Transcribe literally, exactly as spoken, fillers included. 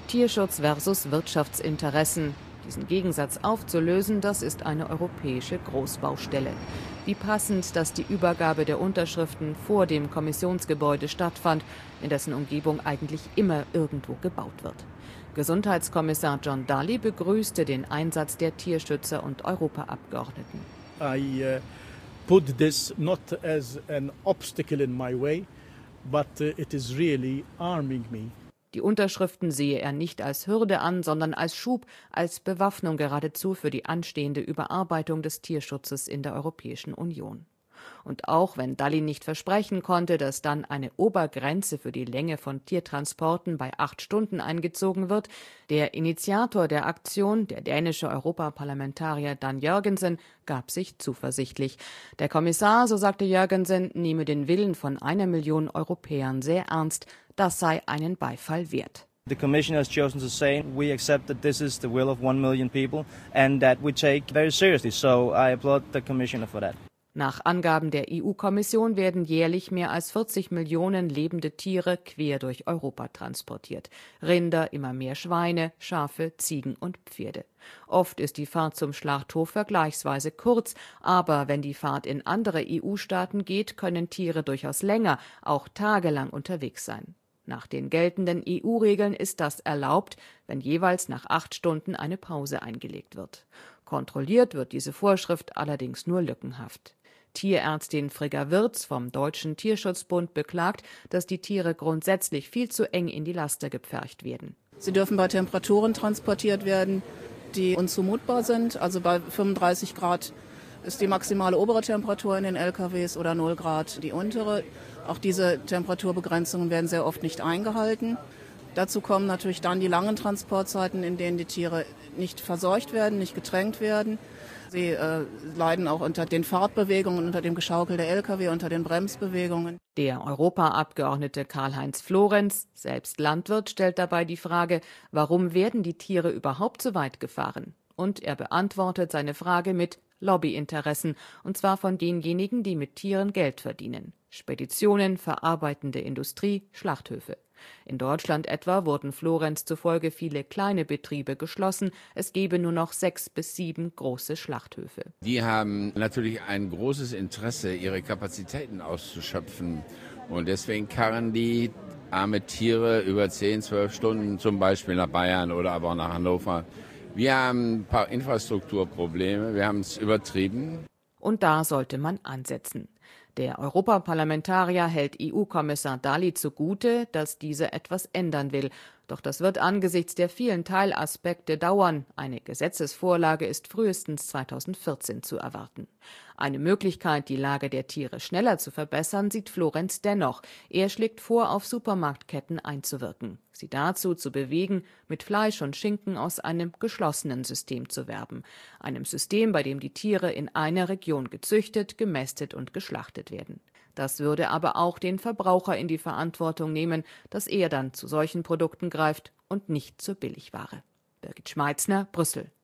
Tierschutz versus Wirtschaftsinteressen. Diesen Gegensatz aufzulösen, das ist eine europäische Großbaustelle. Wie passend, dass die Übergabe der Unterschriften vor dem Kommissionsgebäude stattfand, in dessen Umgebung eigentlich immer irgendwo gebaut wird. Gesundheitskommissar John Dalli begrüßte den Einsatz der Tierschützer und Europaabgeordneten. I uh, put this not as an obstacle in my way, but uh, it is really arming me. Die Unterschriften sehe er nicht als Hürde an, sondern als Schub, als Bewaffnung geradezu für die anstehende Überarbeitung des Tierschutzes in der Europäischen Union. Und auch wenn Dalli nicht versprechen konnte, dass dann eine Obergrenze für die Länge von Tiertransporten bei acht Stunden eingezogen wird, der Initiator der Aktion, der dänische Europaparlamentarier Dan Jørgensen, gab sich zuversichtlich. Der Kommissar, so sagte Jørgensen, nehme den Willen von einer Million Europäern sehr ernst. Das sei einen Beifall wert. The Commission has chosen to say we accept that this is the will of one million people and that we take very seriously. So I applaud the Commissioner for that. Nach Angaben der E U-Kommission werden jährlich mehr als vierzig Millionen lebende Tiere quer durch Europa transportiert. Rinder, immer mehr Schweine, Schafe, Ziegen und Pferde. Oft ist die Fahrt zum Schlachthof vergleichsweise kurz, aber wenn die Fahrt in andere E U-Staaten geht, können Tiere durchaus länger, auch tagelang unterwegs sein. Nach den geltenden E U-Regeln ist das erlaubt, wenn jeweils nach acht Stunden eine Pause eingelegt wird. Kontrolliert wird diese Vorschrift allerdings nur lückenhaft. Tierärztin Frigga Wirz vom Deutschen Tierschutzbund beklagt, dass die Tiere grundsätzlich viel zu eng in die Laster gepfercht werden. Sie dürfen bei Temperaturen transportiert werden, die unzumutbar sind. Also bei fünfunddreißig Grad ist die maximale obere Temperatur in den L K Ws oder null Grad die untere. Auch diese Temperaturbegrenzungen werden sehr oft nicht eingehalten. Dazu kommen natürlich dann die langen Transportzeiten, in denen die Tiere nicht verseucht werden, nicht getränkt werden. Sie äh, leiden auch unter den Fahrtbewegungen, unter dem Geschaukel der L K W, unter den Bremsbewegungen. Der Europaabgeordnete Karl-Heinz Florenz, selbst Landwirt, stellt dabei die Frage, warum werden die Tiere überhaupt so weit gefahren? Und er beantwortet seine Frage mit Lobbyinteressen, und zwar von denjenigen, die mit Tieren Geld verdienen. Speditionen, verarbeitende Industrie, Schlachthöfe. In Deutschland etwa wurden Florenz zufolge viele kleine Betriebe geschlossen. Es gebe nur noch sechs bis sieben große Schlachthöfe. Die haben natürlich ein großes Interesse, ihre Kapazitäten auszuschöpfen. Und deswegen karren die arme Tiere über zehn, zwölf Stunden zum Beispiel nach Bayern oder aber auch nach Hannover. Wir haben ein paar Infrastrukturprobleme, wir haben es übertrieben. Und da sollte man ansetzen. Der Europaparlamentarier hält E U-Kommissar Dalli zugute, dass dieser etwas ändern will. Doch das wird angesichts der vielen Teilaspekte dauern. Eine Gesetzesvorlage ist frühestens zweitausendvierzehn zu erwarten. Eine Möglichkeit, die Lage der Tiere schneller zu verbessern, sieht Florenz dennoch. Er schlägt vor, auf Supermarktketten einzuwirken, sie dazu zu bewegen, mit Fleisch und Schinken aus einem geschlossenen System zu werben. Einem System, bei dem die Tiere in einer Region gezüchtet, gemästet und geschlachtet werden. Das würde aber auch den Verbraucher in die Verantwortung nehmen, dass er dann zu solchen Produkten greift und nicht zur Billigware. Birgit Schmeitzner, Brüssel.